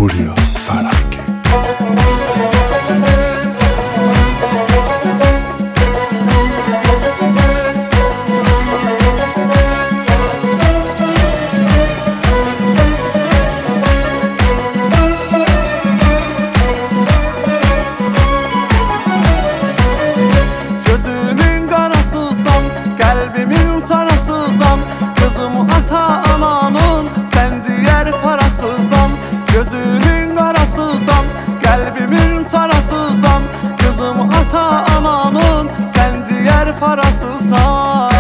Fulya Ferhangi. Gözümün qarasısan, qəlbimin sarasısan, qızım ata ananın sən ciyər parasısan. Gözümün qarasısan, qəlbimin sarasısan, qızım ata ananın sən ciyər parasısan.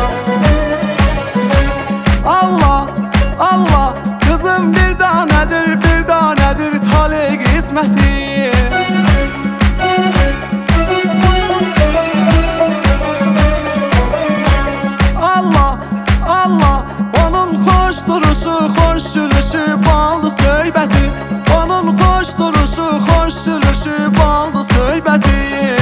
Allah, Allah, qızım bir danədir tale qisməti. Allah, onun xoş duruşu, xoş gülüşü, baldı söhbəti. Onun xoş duruşu, xoş gülüşü, baldı söhbəti.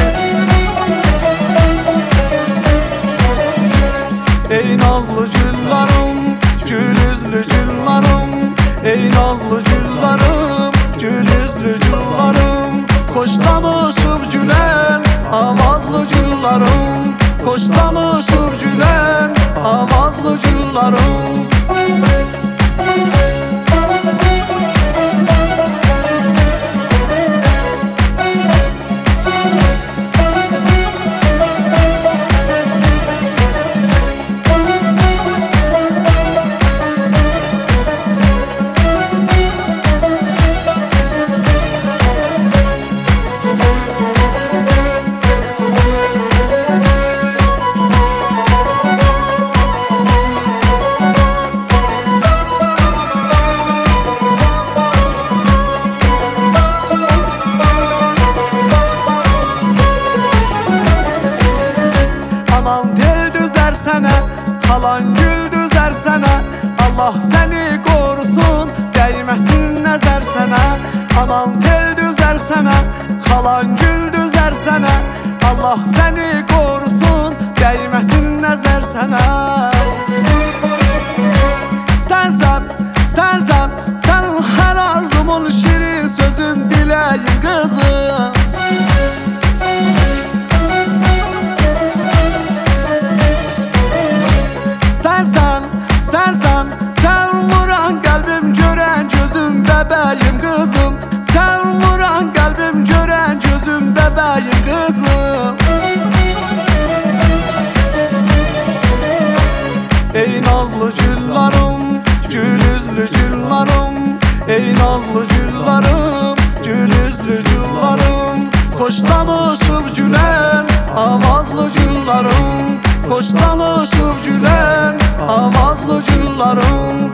Ey nazlı güllarım, gül üzlü güllarım. Ey nazlı güllarım, gül üzlü güllarım. Xoş danışıb gülen, avazlı güllarım. Xoş danışıb gülen, avazlı güllarım. Anan tel düzer sənə, kalan gül düzer sənə. Allah səni qorusun, dəyməsin nəzər sənə. Anan tel düzer sənə, kalan gül düzer sənə. Allah səni qorusun, dəyməsin nəzər sənə. Sən hər arzumun şirin sözüm, diləyin qızım. Sen vuran kalbim gören gözüm, bebeğim kızım. Sen vuran kalbim gören gözüm, bebeğim kızım. Ey nazlı güllarım, gül üzlü güllarım. Ey nazlı güllarım, gül üzlü güllarım. Xoş danışıb gülen, avazlı güllarım. Xoş danışıb gülen, avazlı güllarım.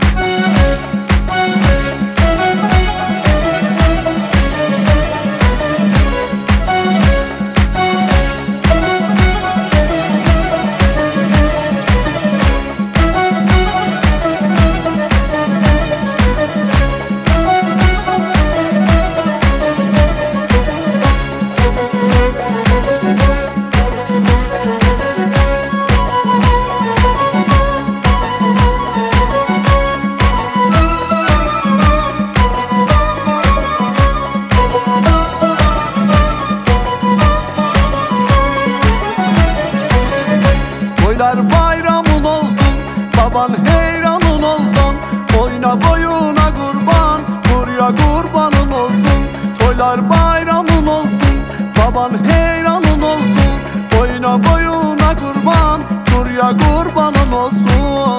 Toylar bayramın olsun, baban heyranın olsun. Boyuna boyuna kurban, buraya kurbanın olsun. Toylar bayramın olsun, baban heyranın olsun. Boyuna boyuna kurban, buraya kurbanın olsun.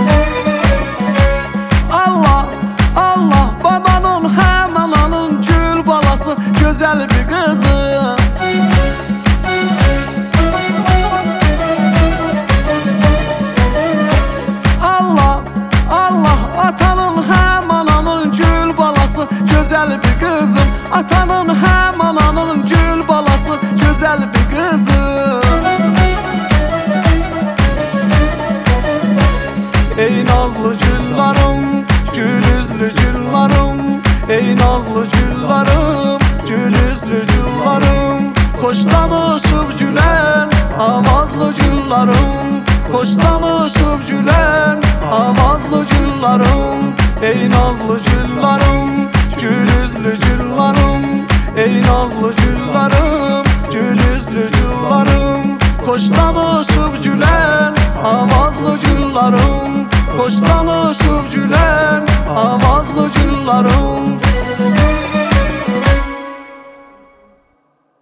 Allah, Allah, babanın hem ananın gül balası, güzel bir kızı. Atanın hem ananın gül balası, güzel bir kızım. Atanın hem ananın gül balası, güzel bir kızım. Ey nazlı güllarım, gül üzlü güllarım. Ey nazlı güllarım, gül üzlü güllarım. Xoş danışıb gülen, avazlı güllarım. Xoş danışıb gülen, avazlı güllarım. Ey nazlı güllarım, Gül üzlü güllarım, ey nazlı güllarım, gül üzlü güllarım. Xoş danışıb gülər, avazlı güllarım, xoş danışıb